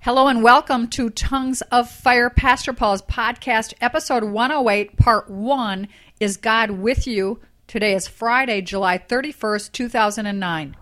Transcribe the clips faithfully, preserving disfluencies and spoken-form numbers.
Hello and welcome to Tongues of Fire, Pastor Paul's podcast, episode one oh eight, part one, Is God With You? Today is Friday, July thirty-first, two thousand nine.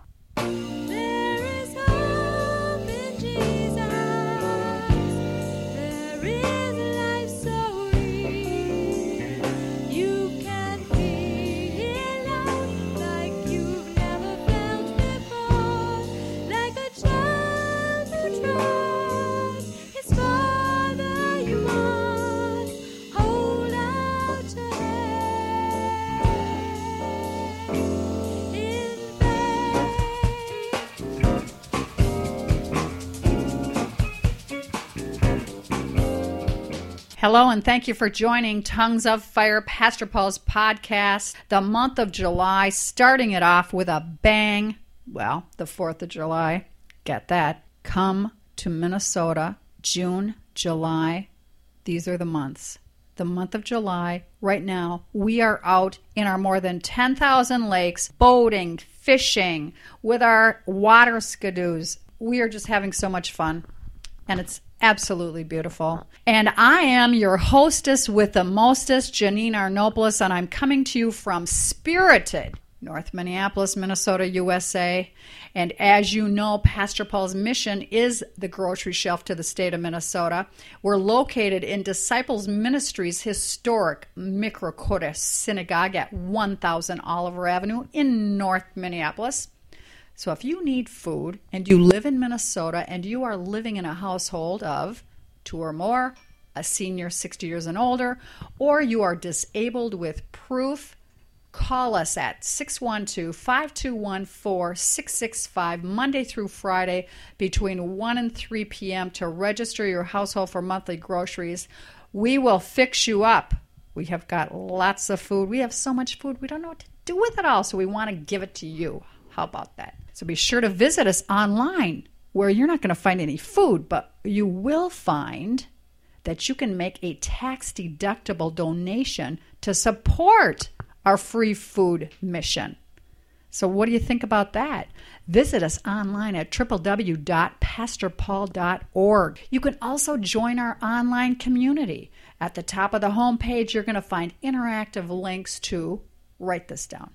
Hello, and thank you for joining Tongues of Fire, Pastor Paul's podcast. The month of July, starting it off with a bang. Well, the fourth of July. Get that. Come to Minnesota, June, July. These are the months. The month of July. Right now, we are out in our more than ten thousand lakes, boating, fishing, with our water skidoos. We are just having so much fun, and it's absolutely beautiful. And I am your hostess with the mostest, Janine Arnopoulos, and I'm coming to you from Spirited, North Minneapolis, Minnesota, U S A. And as you know, Pastor Paul's mission is the grocery shelf to the state of Minnesota. We're located in Disciples Ministries' historic Mikro Synagogue at one thousand Oliver Avenue in North Minneapolis. So if you need food and you live in Minnesota and you are living in a household of two or more, a senior sixty years and older, or you are disabled with proof, call us at six one two, five two one, four six six five Monday through Friday between one and three p.m. to register your household for monthly groceries. We will fix you up. We have got lots of food. We have so much food, we don't know what to do with it all, so we want to give it to you. How about that? So be sure to visit us online, where you're not going to find any food, but you will find that you can make a tax-deductible donation to support our free food mission. So what do you think about that? Visit us online at w w w dot pastor paul dot org. You can also join our online community. At the top of the homepage, you're going to find interactive links to, write this down,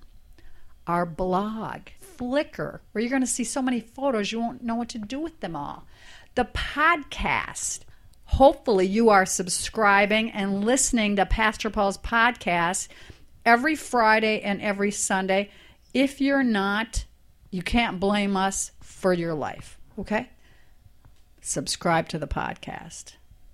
our blog, Flickr, where you're going to see so many photos you won't know what to do with them all. The podcast. Hopefully you are subscribing and listening to Pastor Paul's podcast every Friday and every Sunday. If you're not, you can't blame us for your life, okay? Subscribe to the podcast.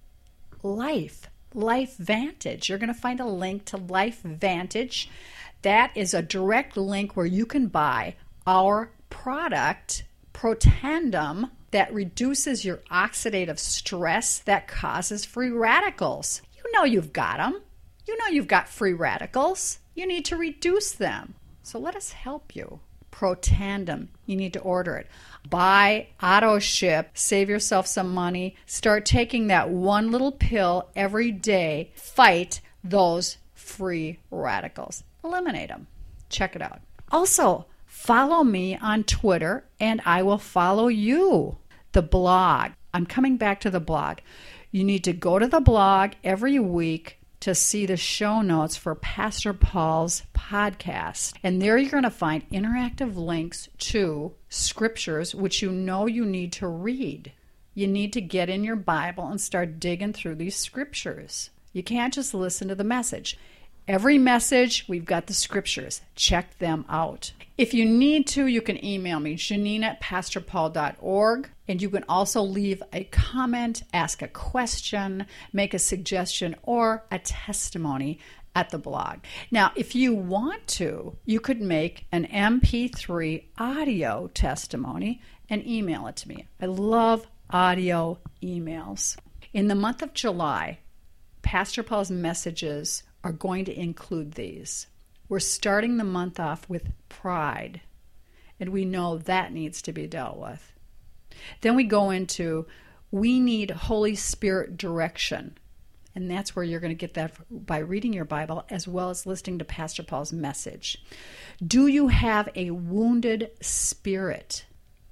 Life. Life Vantage. You're going to find a link to Life Vantage. That is a direct link where you can buy our product, Protandim, that reduces your oxidative stress that causes free radicals. You know you've got them. You know you've got free radicals. You need to reduce them. So let us help you. Protandim. You need to order it. Buy, auto ship, save yourself some money. Start taking that one little pill every day. Fight those free radicals. Eliminate them. Check it out. Also, follow me on Twitter and I will follow you. The blog. I'm coming back to the blog. You need to go to the blog every week to see the show notes for Pastor Paul's podcast. And there you're going to find interactive links to scriptures which you know you need to read. You need to get in your Bible and start digging through these scriptures. You can't just listen to the message. Every message, we've got the scriptures. Check them out. If you need to, you can email me, Janine at pastor paul dot org. And you can also leave a comment, ask a question, make a suggestion, or a testimony at the blog. Now, if you want to, you could make an M P three audio testimony and email it to me. I love audio emails. In the month of July, Pastor Paul's messages are going to include these. We're starting the month off with pride, and we know that needs to be dealt with. Then we go into, we need Holy Spirit direction, and that's where you're going to get that by reading your Bible as well as listening to Pastor Paul's message. Do you have a wounded spirit?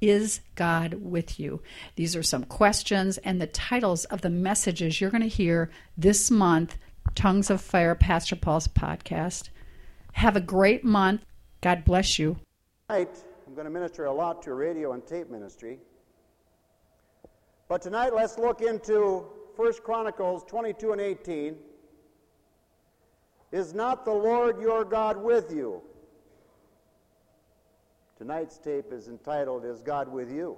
Is God with you? These are some questions and the titles of the messages you're going to hear this month, Tongues of Fire, Pastor Paul's podcast. Have a great month. God bless you. Tonight, I'm going to minister a lot to radio and tape ministry. But tonight, let's look into First Chronicles twenty-two and eighteen. Is not the Lord your God with you? Tonight's tape is entitled, Is God with you?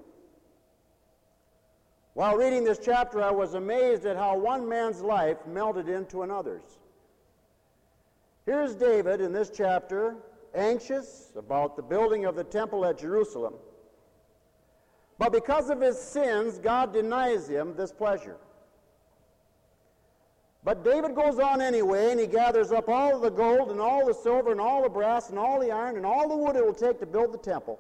While reading this chapter, I was amazed at how one man's life melted into another's. Here's David in this chapter, anxious about the building of the temple at Jerusalem. But because of his sins, God denies him this pleasure. But David goes on anyway, and he gathers up all the gold and all the silver and all the brass and all the iron and all the wood it will take to build the temple.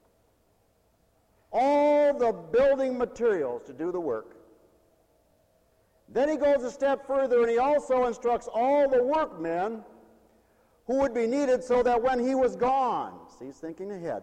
All the building materials to do the work. Then he goes a step further, and he also instructs all the workmen who would be needed so that when he was gone, see, he's thinking ahead.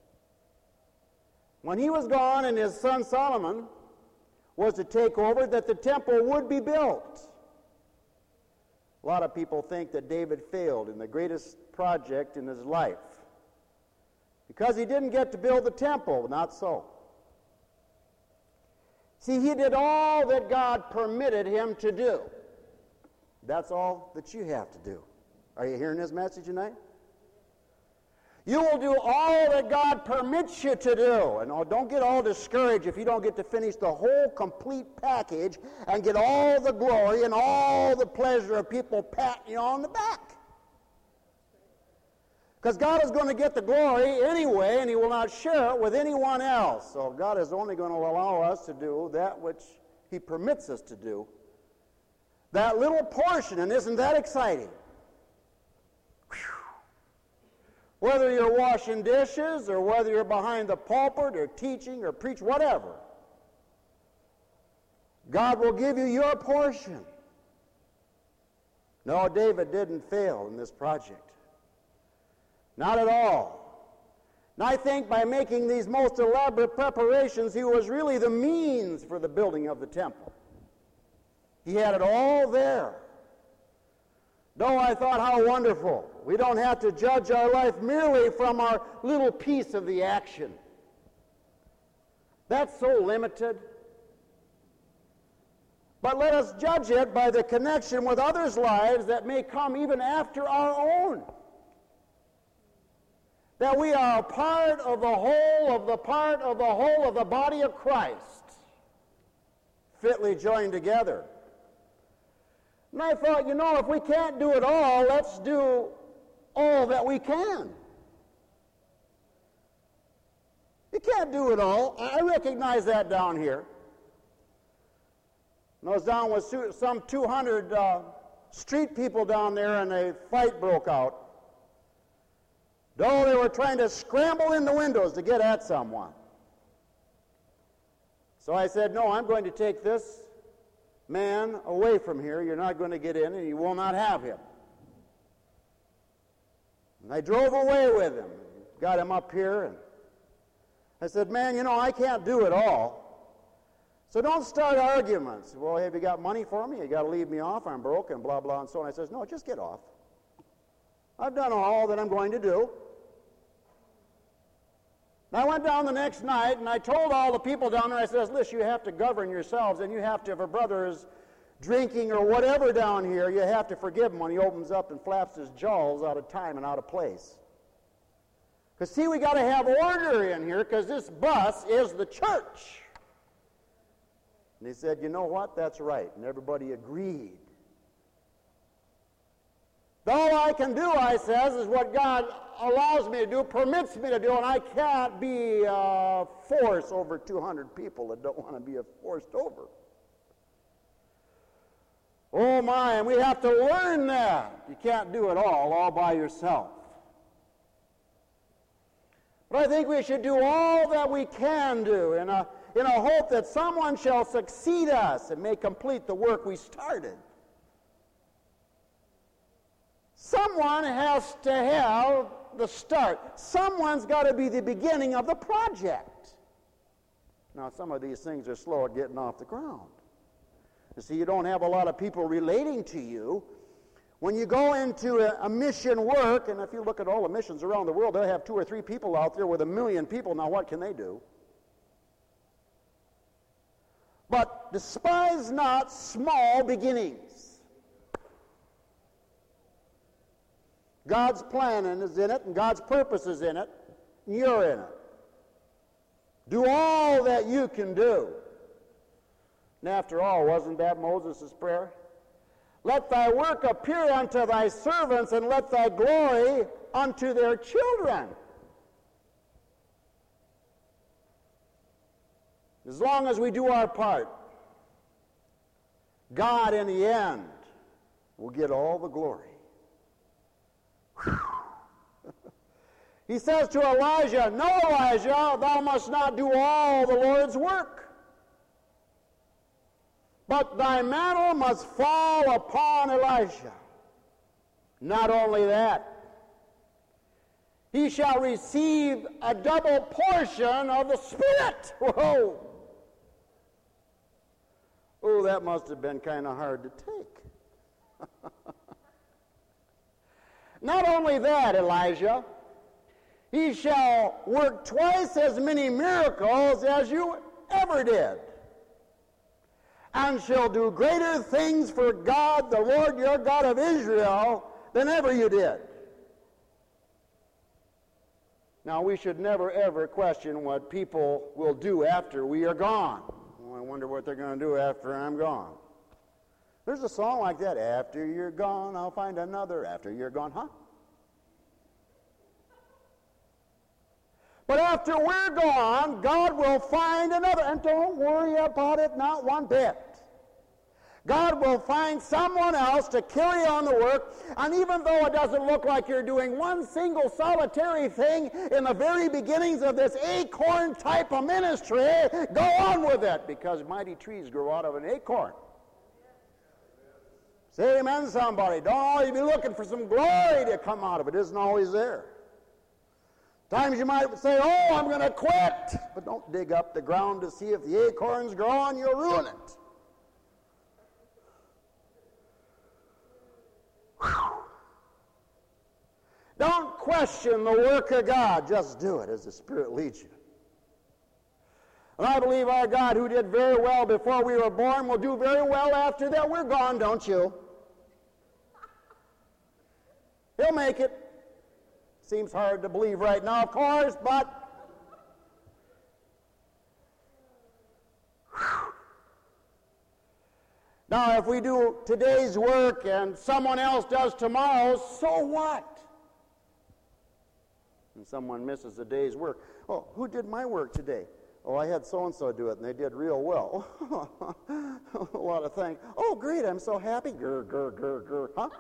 When he was gone and his son Solomon was to take over, that the temple would be built. A lot of people think that David failed in the greatest project in his life because he didn't get to build the temple. Not so. See, he did all that God permitted him to do. That's all that you have to do. Are you hearing this message tonight? You will do all that God permits you to do. And oh, don't get all discouraged if you don't get to finish the whole complete package and get all the glory and all the pleasure of people patting you on the back. Because God is going to get the glory anyway, and he will not share it with anyone else. So God is only going to allow us to do that which he permits us to do. That little portion, and isn't that exciting? Whether you're washing dishes or whether you're behind the pulpit or teaching or preach, whatever, God will give you your portion. No, David didn't fail in this project. Not at all. And I think by making these most elaborate preparations, he was really the means for the building of the temple. He had it all there. Though I thought how wonderful. We don't have to judge our life merely from our little piece of the action. That's so limited. But let us judge it by the connection with others' lives that may come even after our own. That we are a part of the whole of the part of the whole of the body of Christ, fitly joined together. And I thought, you know, if we can't do it all, let's do all that we can. You can't do it all. I recognize that down here. And I was down with some two hundred uh, street people down there, and a fight broke out. Though they were trying to scramble in the windows to get at someone. So I said, no, I'm going to take this man away from here. You're not going to get in, and you will not have him. And I drove away with him, got him up here, and I said, man, you know, I can't do it all. So don't start arguments. Well, have you got money for me? You got to leave me off. I'm broke, and blah, blah, and so on. I says, no, just get off. I've done all that I'm going to do. And I went down the next night, and I told all the people down there, I says, listen, you have to govern yourselves, and you have to, if a brother is drinking or whatever down here, you have to forgive him when he opens up and flaps his jaws out of time and out of place. Because, see, we got to have order in here, because this bus is the church. And he said, you know what, that's right. And everybody agreed. All I can do, I says, is what God allows me to do, permits me to do, and I can't be a force over two hundred people that don't want to be forced over. Oh my, and we have to learn that. You can't do it all, all by yourself. But I think we should do all that we can do in a, in a hope that someone shall succeed us and may complete the work we started. Someone has to have the start. Someone's got to be the beginning of the project. Now, some of these things are slow at getting off the ground. You see, you don't have a lot of people relating to you. When you go into a, a mission work, and if you look at all the missions around the world, they'll have two or three people out there with a million people. Now, what can they do? But despise not small beginnings. God's plan is in it, and God's purpose is in it, and you're in it. Do all that you can do. And after all, wasn't that Moses' prayer? Let thy work appear unto thy servants, and let thy glory unto their children. As long as we do our part, God in the end will get all the glory. He says to Elijah, "No, Elijah, thou must not do all the Lord's work. But thy mantle must fall upon Elisha. Not only that, he shall receive a double portion of the Spirit." Whoa! Oh, that must have been kind of hard to take. Not only that, Elijah, he shall work twice as many miracles as you ever did, and shall do greater things for God, the Lord your God of Israel, than ever you did. Now, we should never, ever question what people will do after we are gone. Well, I wonder what they're going to do after I'm gone. There's a song like that. After you're gone, I'll find another. After you're gone, huh? But after we're gone, God will find another. And don't worry about it, not one bit. God will find someone else to carry on the work, and even though it doesn't look like you're doing one single solitary thing in the very beginnings of this acorn type of ministry, go on with it, because mighty trees grow out of an acorn. Say amen, somebody. Don't always be looking for some glory to come out of it. It isn't always there. Times you might say, "Oh, I'm going to quit," but don't dig up the ground to see if the acorns grow on. You'll ruin it. Whew. Don't question the work of God. Just do it as the Spirit leads you. And I believe our God, who did very well before we were born, will do very well after that we're gone, don't you? He'll make it. Seems hard to believe right now, of course, but whew. Now, if we do today's work and someone else does tomorrow's, so what? And someone misses a day's work. "Oh, who did my work today?" "Oh, I had so-and-so do it, and they did real well." A lot of thanks. "Oh, great, I'm so happy." Grr, grr, grr, grr. Huh?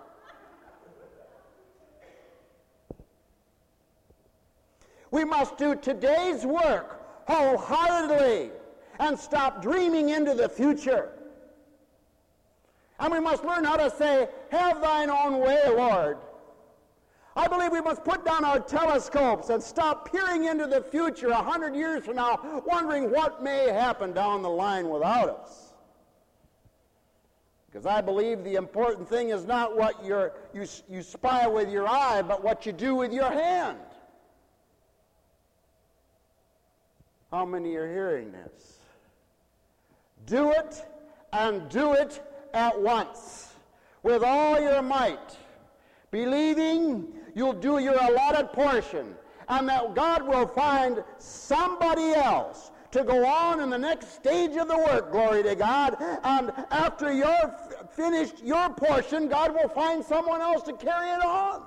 We must do today's work wholeheartedly and stop dreaming into the future. And we must learn how to say, "Have thine own way, Lord." I believe we must put down our telescopes and stop peering into the future a hundred years from now, wondering what may happen down the line without us. Because I believe the important thing is not what you're, you, you spy with your eye, but what you do with your hand. How many are hearing this? Do it, and do it at once, with all your might, believing you'll do your allotted portion, and that God will find somebody else to go on in the next stage of the work, glory to God, and after you're finished your portion, God will find someone else to carry it on.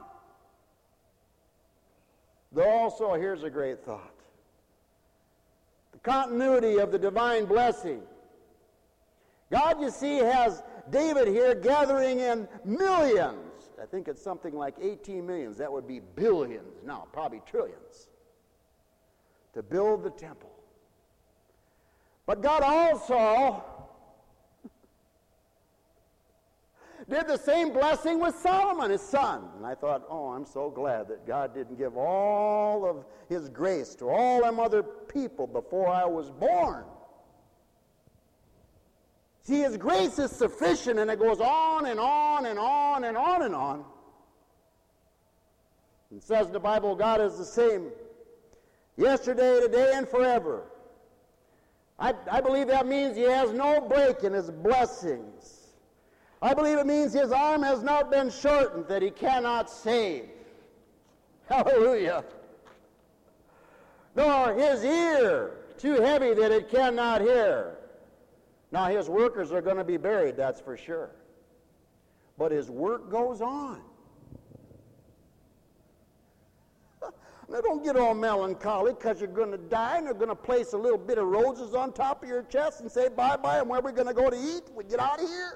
Though also, here's a great thought. The continuity of the divine blessing. God, you see, has David here gathering in millions. I think it's something like eighteen millions. That would be billions now, probably trillions, to build the temple. But God also did the same blessing with Solomon, his son. And I thought, oh, I'm so glad that God didn't give all of his grace to all them other people before I was born. See, His grace is sufficient, and it goes on and on and on and on and on. It says in the Bible, God is the same yesterday, today, and forever. I, I believe that means He has no break in His blessings. I believe it means His arm has not been shortened that He cannot save. Hallelujah. Nor His ear too heavy that it cannot hear. Now, His workers are going to be buried, that's for sure. But His work goes on. Now, don't get all melancholy because you're going to die and they're going to place a little bit of roses on top of your chest and say bye-bye, and where are we going to go to eat? We get out of here?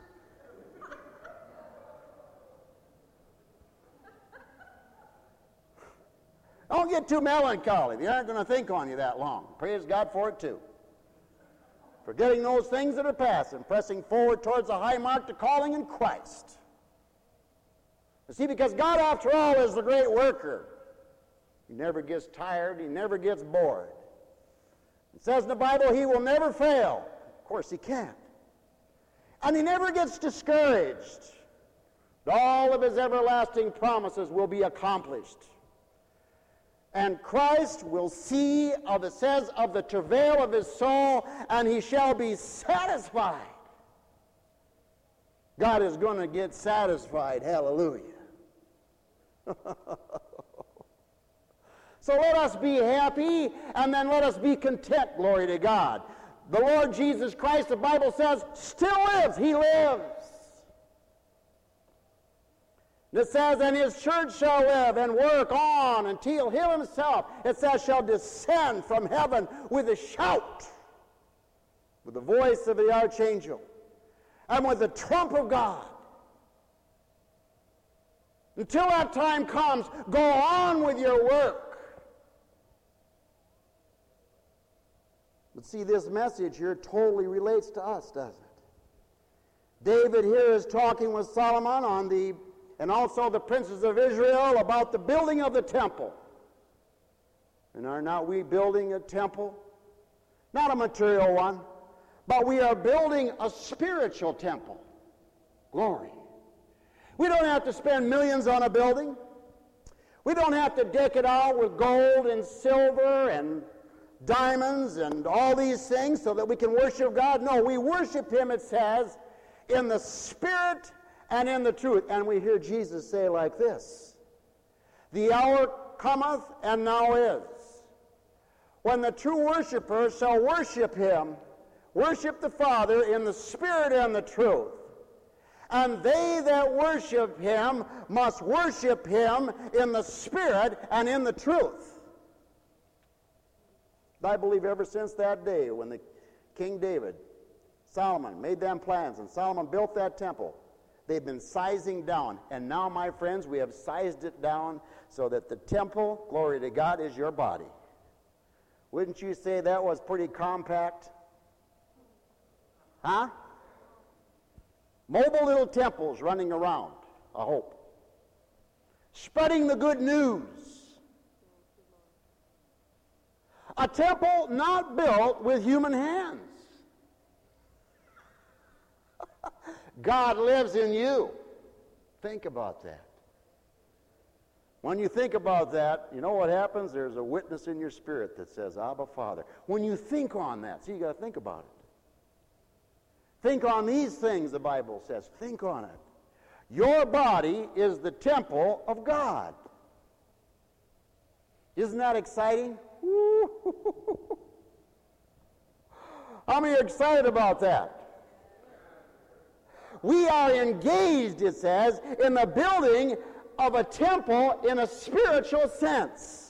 Don't get too melancholy. They aren't going to think on you that long. Praise God for it, too. Forgetting those things that are past and pressing forward towards the high mark to calling in Christ. You see, because God, after all, is the great worker. He never gets tired. He never gets bored. It says in the Bible, He will never fail. Of course, He can't. And He never gets discouraged. All of His everlasting promises will be accomplished. And Christ will see, of it says, of the travail of His soul, and He shall be satisfied. God is going to get satisfied. Hallelujah. So let us be happy, and then let us be content, glory to God. The Lord Jesus Christ, the Bible says, still lives. He lives. It says, and His church shall live and work on until He Himself, it says, shall descend from heaven with a shout, with the voice of the archangel, and with the trump of God. Until that time comes, go on with your work. But see, this message here totally relates to us, doesn't it? David here is talking with Solomon on the and also the princes of Israel about the building of the temple. And are not we building a temple? Not a material one, but we are building a spiritual temple. Glory. We don't have to spend millions on a building. We don't have to deck it out with gold and silver and diamonds and all these things so that we can worship God. No, we worship Him, it says, in the Spirit and in the truth. And we hear Jesus say like this, the hour cometh and now is, when the true worshiper shall worship Him, worship the Father in the Spirit and the truth. And they that worship Him must worship Him in the Spirit and in the truth. I believe ever since that day when the King David, Solomon, made them plans and Solomon built that temple, they've been sizing down. And now, my friends, we have sized it down so that the temple, glory to God, is your body. Wouldn't you say that was pretty compact? Huh? Mobile little temples running around, I hope. Spreading the good news. A temple not built with human hands. God lives in you. Think about that. When you think about that, you know what happens? There's a witness in your spirit that says, Abba, Father. When you think on that, see, you got to think about it. Think on these things, the Bible says. Think on it. Your body is the temple of God. Isn't that exciting? How many are excited about that? We are engaged, it says, in the building of a temple in a spiritual sense.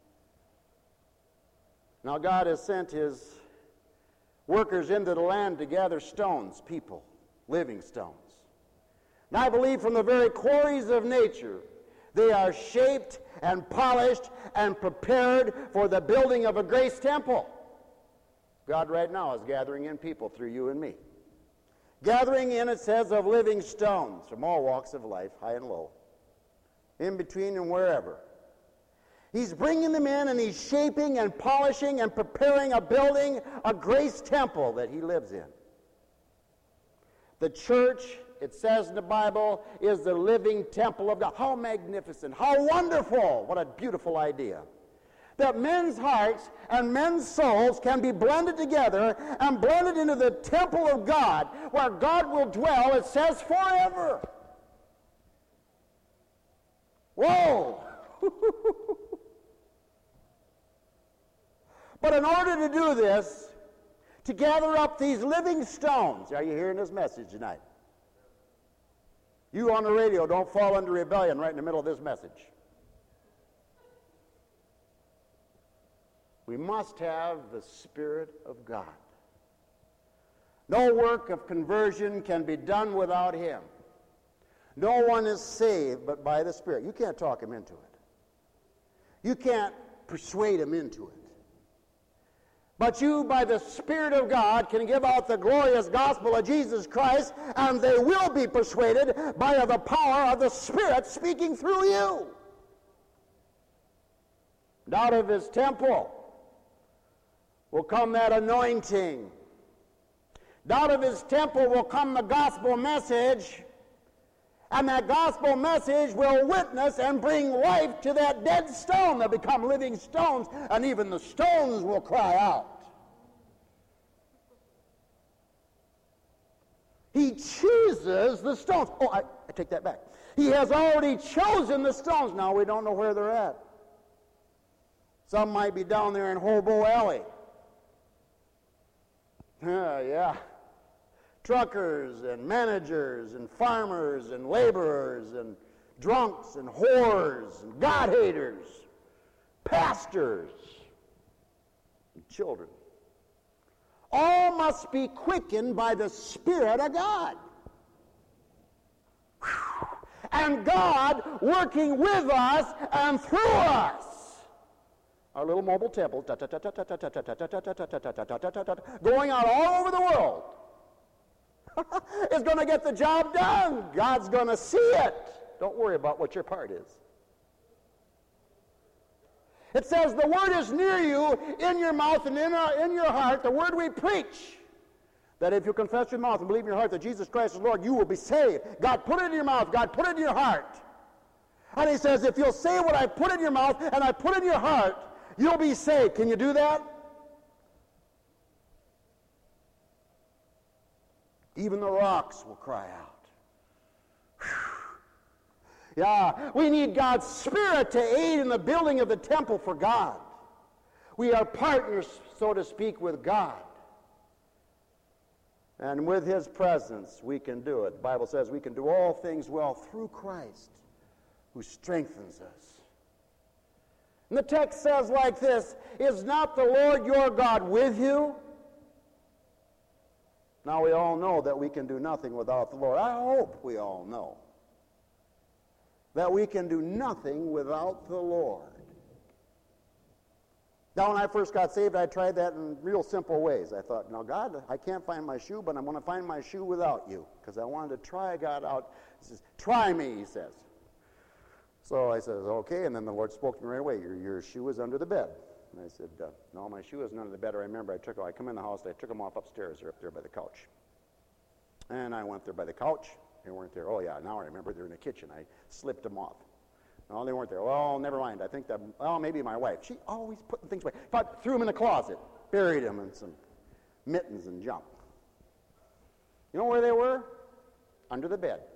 Now, God has sent His workers into the land to gather stones, people, living stones. And I believe from the very quarries of nature, they are shaped and polished and prepared for the building of a grace temple. God right now is gathering in people through you and me. Gathering in, it says, of living stones from all walks of life, high and low, in between and wherever. He's bringing them in and He's shaping and polishing and preparing a building, a grace temple that He lives in. The church, it says in the Bible, is the living temple of God. How magnificent, how wonderful, what a beautiful idea. That men's hearts and men's souls can be blended together and blended into the temple of God, where God will dwell, it says, forever. Whoa! But in order to do this, to gather up these living stones, are you hearing this message tonight? You on the radio, don't fall into rebellion right in the middle of this message. We must have the Spirit of God. No work of conversion can be done without Him. No one is saved but by the Spirit. You can't talk him into it. You can't persuade him into it. But you, by the Spirit of God, can give out the glorious gospel of Jesus Christ, and they will be persuaded by the power of the Spirit speaking through you. And out of His temple will come that anointing. And out of His temple will come the gospel message, and that gospel message will witness and bring life to that dead stone. They'll become living stones, and even the stones will cry out. He chooses the stones. Oh, I, I take that back. He has already chosen the stones. Now we don't know where they're at. Some might be down there in Hobo Alley. Uh, yeah. Truckers and managers and farmers and laborers and drunks and whores and God-haters, pastors and children. All must be quickened by the Spirit of God. And God working with us and through us. Our little mobile temples, going out all over the world. Is going to get the job done. God's going to see it. Don't worry about what your part is. It says the word is near you, in your mouth and in, our, in your heart, the word we preach. That if you confess with your mouth and believe in your heart that Jesus Christ is Lord, you will be saved. God put it in your mouth. God put it in your heart. And He says, if you'll say what I put in your mouth and I put in your heart, you'll be saved. Can you do that? Even the rocks will cry out. Whew. Yeah, we need God's Spirit to aid in the building of the temple for God. We are partners, so to speak, with God. And with His presence, we can do it. The Bible says we can do all things well through Christ, who strengthens us. And the text says like this, is not the Lord your God with you? Now we all know that we can do nothing without the Lord. I hope we all know that we can do nothing without the Lord. Now when I first got saved, I tried that in real simple ways. I thought, now God, I can't find my shoe, but I'm going to find my shoe without you. Because I wanted to try God out. He says, try me, He says. So I said, okay, and then the Lord spoke to me right away. Your, your shoe is under the bed. And I said, uh, no, my shoe isn't under the bed. I remember I took I come in the house, I took them off upstairs. They're up there by the couch. And I went there by the couch. They weren't there. Oh, yeah, now I remember they're in the kitchen. I slipped them off. No, they weren't there. Well, never mind. I think that, well, maybe my wife. She always putting things away. But threw them in the closet, buried them in some mittens and junk. You know where they were? Under the bed.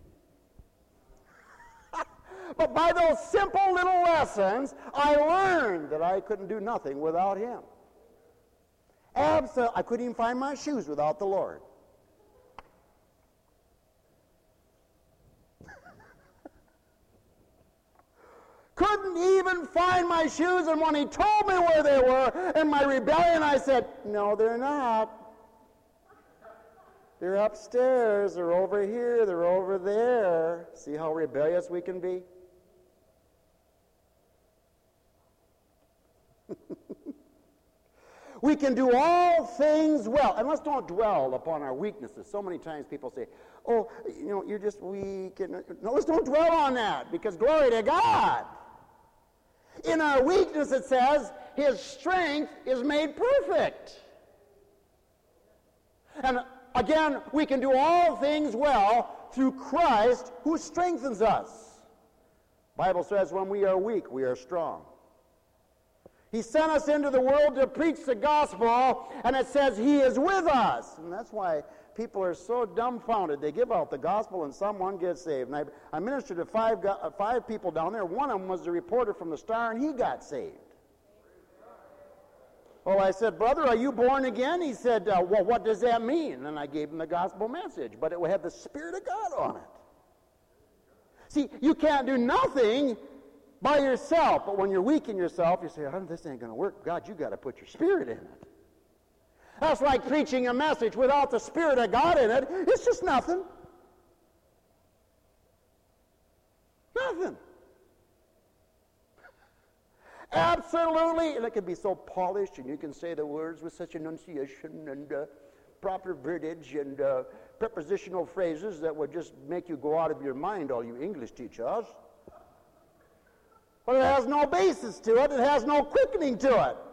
But by those simple little lessons, I learned that I couldn't do nothing without Him. Absolutely. I couldn't even find my shoes without the Lord. Couldn't even find my shoes, and when He told me where they were in my rebellion, I said, no, they're not. They're upstairs, they're over here, they're over there. See how rebellious we can be? We can do all things well. And let's don't dwell upon our weaknesses. So many times people say, oh, you know, you're just weak. And, no, let's don't dwell on that, because glory to God. In our weakness, it says, His strength is made perfect. And Again, we can do all things well through Christ who strengthens us. The Bible says when we are weak, we are strong. He sent us into the world to preach the gospel, and it says he is with us. And that's why people are so dumbfounded. They give out the gospel and someone gets saved. And I, I ministered to five, uh, five people down there. One of them was the reporter from the Star, and he got saved. Well, I said, brother, are you born again? He said, uh, well, what does that mean? And I gave him the gospel message, but it had the Spirit of God on it. See, you can't do nothing by yourself, but when you're weak in yourself, you say, oh, this ain't going to work. God, you got to put your Spirit in it. That's like preaching a message without the Spirit of God in it. It's just nothing. Nothing. Absolutely. And it can be so polished, and you can say the words with such enunciation and uh, proper verbiage and uh, prepositional phrases that would just make you go out of your mind, all you English teachers. But it has no basis to it. It has no quickening to it.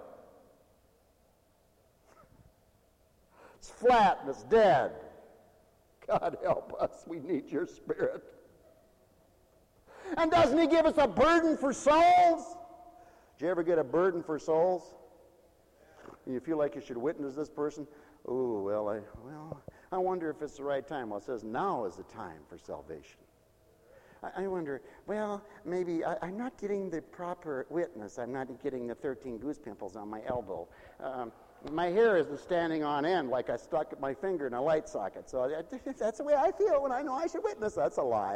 It's flat and it's dead. God help us. We need your Spirit. And doesn't he give us a burden for souls? Did you ever get a burden for souls? And you feel like you should witness this person? Oh, well, I, well, I wonder if it's the right time. Well, it says now is the time for salvation. I, I wonder, well, maybe I, I'm not getting the proper witness. I'm not getting the thirteen goose pimples on my elbow. Um, my hair isn't standing on end like I stuck my finger in a light socket. So that's the way I feel when I know I should witness. That's a lie.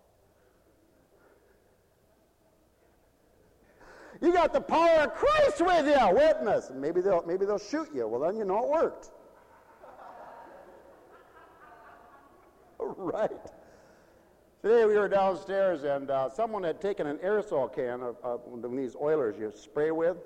You got the power of Christ with you, witness. And maybe they'll maybe they'll shoot you. Well, then you know it worked. Right. Today we were downstairs and uh, someone had taken an aerosol can of, of one of these oilers you spray with,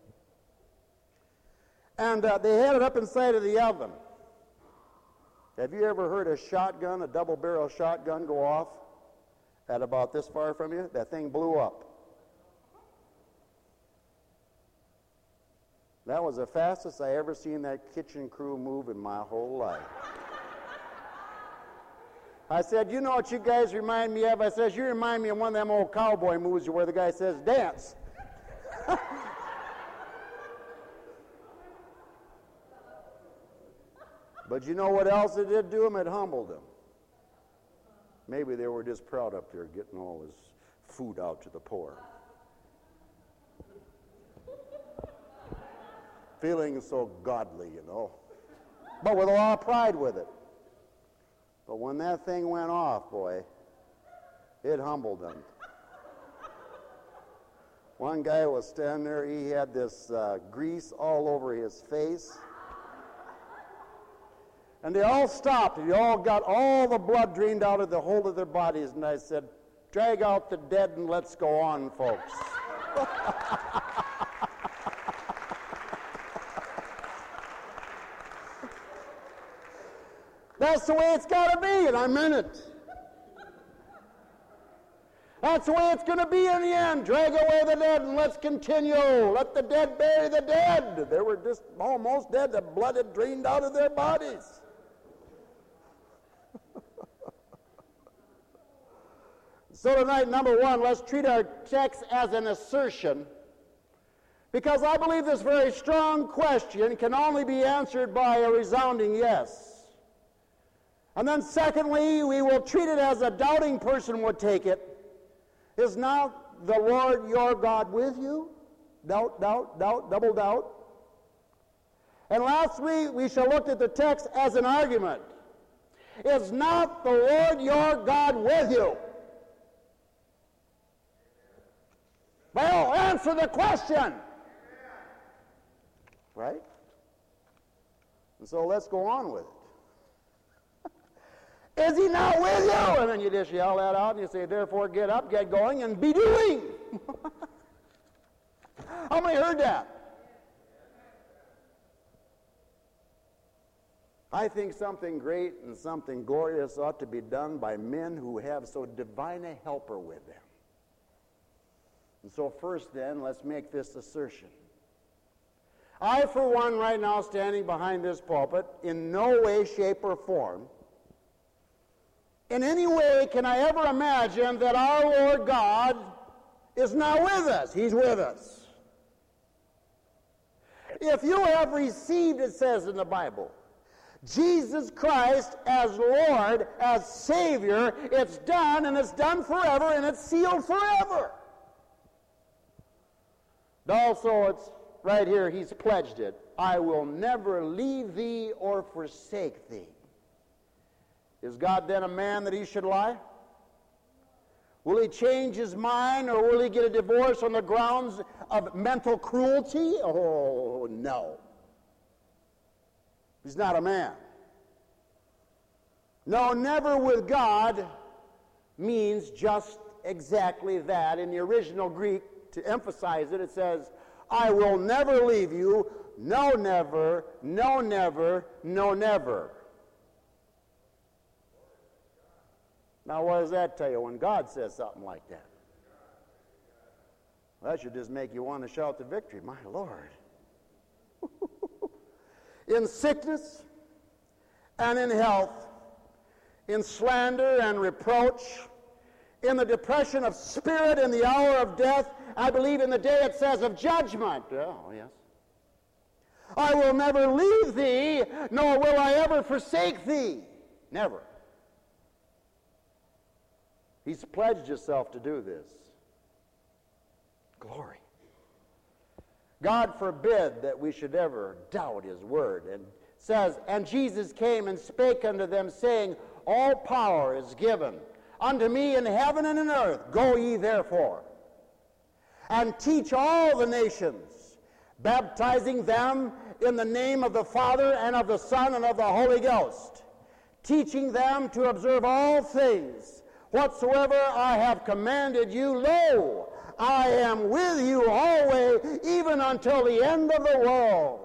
and uh, they had it up inside of the oven. Have you ever heard a shotgun, a double-barrel shotgun, go off at about this far from you? That thing blew up. That was the fastest I ever seen that kitchen crew move in my whole life. I said, you know what you guys remind me of? I says, you remind me of one of them old cowboy movies where the guy says, dance. But you know what else it did to him? It humbled him. Maybe they were just proud up there getting all his food out to the poor. Feeling so godly, you know. But with a lot of pride with it. But when that thing went off, boy, it humbled them. One guy was standing there, he had this uh, grease all over his face. And they all stopped, and they all got all the blood drained out of the whole of their bodies. And I said, drag out the dead and let's go on, folks. That's the way it's got to be, and I meant it. That's the way it's going to be in the end. Drag away the dead and let's continue. Let the dead bury the dead. They were just almost dead. The blood had drained out of their bodies. So tonight, number one, let's treat our text as an assertion, because I believe this very strong question can only be answered by a resounding yes. And then secondly, we will treat it as a doubting person would take it. Is not the Lord your God with you? Doubt, doubt, doubt, double doubt. And lastly, we shall look at the text as an argument. Is not the Lord your God with you? Well, answer the question. Right? And so let's go on with it. Is he not with you? And then you just yell that out and you say, therefore get up, get going, and be doing. How many heard that? I think something great and something glorious ought to be done by men who have so divine a helper with them. And so first then, let's make this assertion. I, for one, right now, standing behind this pulpit, in no way, shape, or form, in any way can I ever imagine that our Lord God is not with us. He's with us. If you have received, it says in the Bible, Jesus Christ as Lord, as Savior, it's done, and it's done forever, and it's sealed forever. Also, it's right here, he's pledged it. I will never leave thee or forsake thee. Is God then a man that he should lie? Will he change his mind, or will he get a divorce on the grounds of mental cruelty? Oh, no. He's not a man. No, never with God means just exactly that. In the original Greek, to emphasize it, it says, I will never leave you, no never, no never, no never. Now, what does that tell you when God says something like that? That should just make you want to shout the victory. My Lord. In sickness and in health, in slander and reproach, in the depression of spirit, in the hour of death, I believe in the day, it says, of judgment. Oh, yes. I will never leave thee, nor will I ever forsake thee. Never. He's pledged himself to do this. Glory. God forbid that we should ever doubt his word. And says, and Jesus came and spake unto them, saying, all power is given unto me in heaven and in earth. Go ye therefore, and teach all the nations, baptizing them in the name of the Father and of the Son and of the Holy Ghost, teaching them to observe all things whatsoever I have commanded you. Lo, I am with you always, even until the end of the world.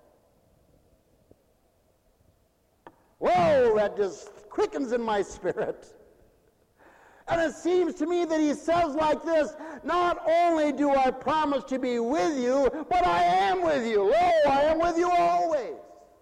Whoa, that just quickens in my spirit. And it seems to me that he says like this, not only do I promise to be with you, but I am with you. Lo, I am with you always.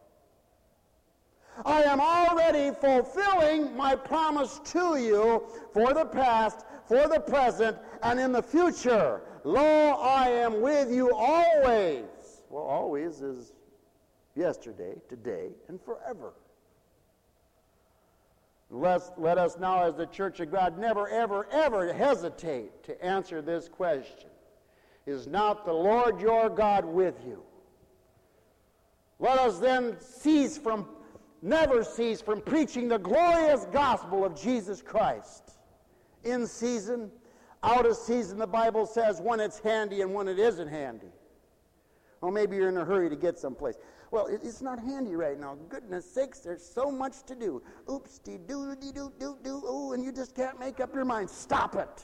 I am already fulfilling my promise to you for the past, for the present, and in the future. Lo, I am with you always. Well, always is yesterday, today, and forever. Let's, let us now, as the Church of God, never, ever, ever hesitate to answer this question. Is not the Lord your God with you? Let us then cease from, never cease from preaching the glorious gospel of Jesus Christ. In season, out of season, the Bible says, when it's handy and when it isn't handy. Well, maybe you're in a hurry to get someplace. Well, it's not handy right now. Goodness sakes, there's so much to do. Oops-de-doo-de-doo-doo-doo. Oh, and you just can't make up your mind. Stop it.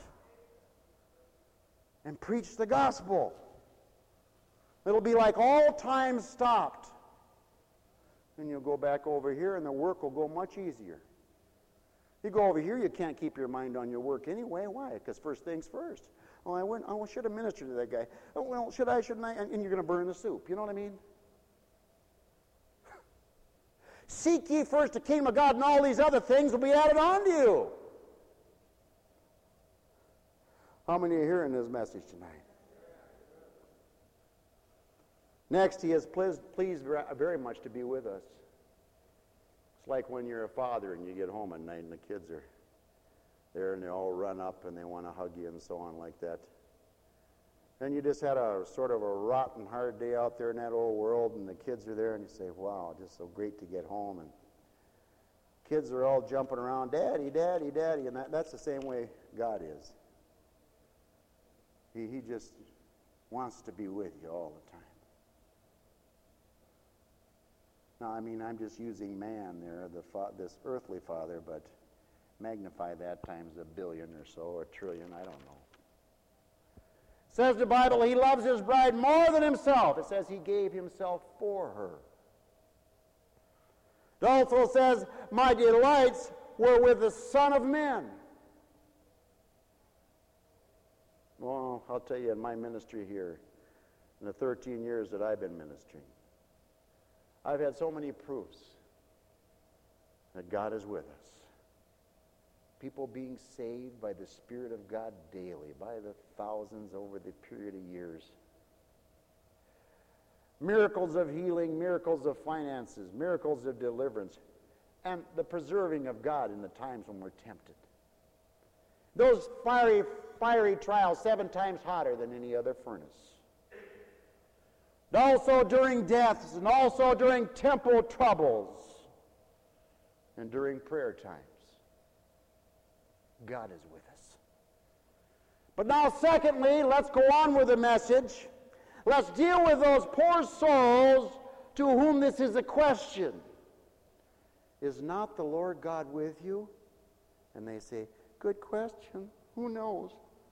And preach the gospel. It'll be like all time stopped. And you'll go back over here, and the work will go much easier. You go over here, you can't keep your mind on your work anyway. Why? Because first things first. Oh, I went. Oh, should have ministered to that guy. Oh, well, should I? Shouldn't I? And, and you're going to burn the soup. You know what I mean? Seek ye first the kingdom of God, and all these other things will be added on to you. How many are hearing this message tonight? Next, he is pleased, pleased very much to be with us. It's like when you're a father and you get home at night and the kids are there and they all run up and they want to hug you and so on like that. And you just had a sort of a rotten, hard day out there in that old world, and the kids are there, and you say, wow, just so great to get home. And kids are all jumping around, Daddy, Daddy, Daddy, and that, that's the same way God is. He, he just wants to be with you all the time. Now, I mean, I'm just using man there, the fa- this earthly father, but magnify that times a billion or so, or a trillion, I don't know. Says the Bible, he loves his bride more than himself. It says he gave himself for her. It also says, my delights were with the Son of Men. Well, I'll tell you, in my ministry here, in the thirteen years that I've been ministering. I've had so many proofs that God is with us. People being saved by the Spirit of God daily, by the thousands over the period of years. Miracles of healing, miracles of finances, miracles of deliverance, and the preserving of God in the times when we're tempted. Those fiery, fiery trials, seven times hotter than any other furnace. And also during deaths, and also during temporal troubles, and during prayer times. God is with us. But now, secondly, let's go on with the message. Let's deal with those poor souls to whom this is a question. Is not the Lord God with you? And they say, good question. Who knows?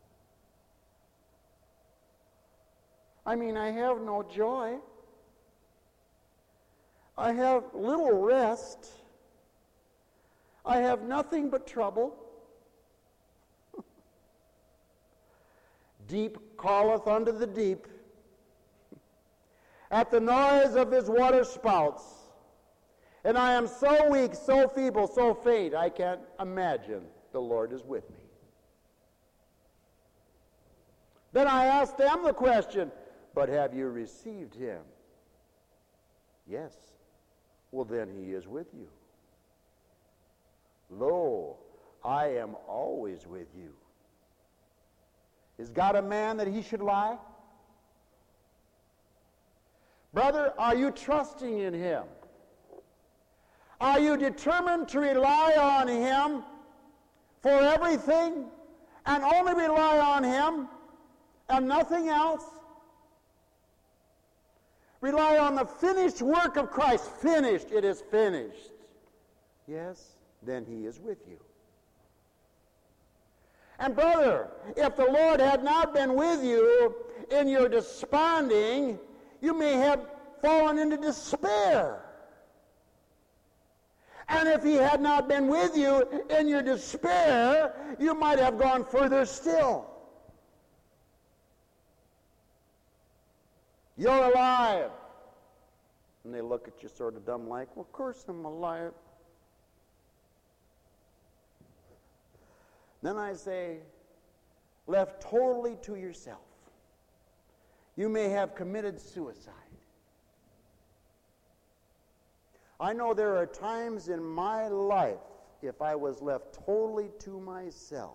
I mean, I have no joy. I have little rest. I have nothing but trouble. Deep calleth unto the deep. At the noise of his water spouts. And I am so weak, so feeble, so faint, I can't imagine the Lord is with me. Then I asked them the question, but have you received him? Yes. Well, then he is with you. Lo, I am always with you. Is God a man that he should lie? Brother, are you trusting in him? Are you determined to rely on him for everything and only rely on him and nothing else? Rely on the finished work of Christ. Finished. It is finished. Yes, then he is with you. And brother, if the Lord had not been with you in your desponding, you may have fallen into despair. And if he had not been with you in your despair, you might have gone further still. You're alive. And they look at you sort of dumb like, well, of course I'm alive. Then I say, left totally to yourself, you may have committed suicide. I know there are times in my life, if I was left totally to myself,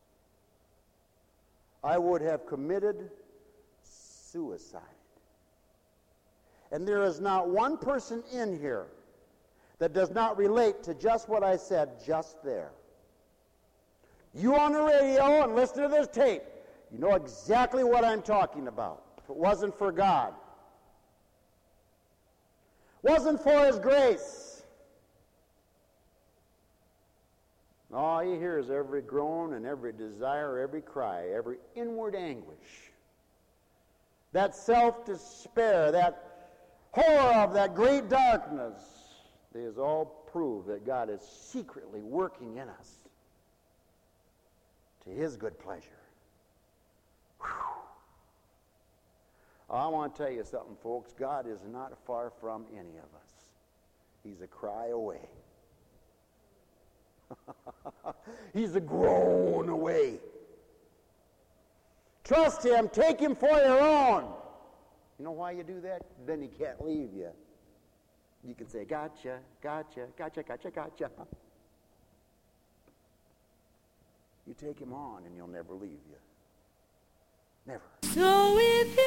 I would have committed suicide. And there is not one person in here that does not relate to just what I said just there. You on the radio and listen to this tape, you know exactly what I'm talking about. If it wasn't for God, wasn't for his grace, all you hear is every groan and every desire, every cry, every inward anguish. That self-despair, that horror of that great darkness, is all proof that God is secretly working in us to his good pleasure. Whew. I want to tell you something, folks. God is not far from any of us. He's a cry away. He's a groan away. Trust him. Take him for your own. You know why you do that? Then he can't leave you. You can say, gotcha, gotcha, gotcha, gotcha, gotcha. You take him on and he'll never leave you. Never. So if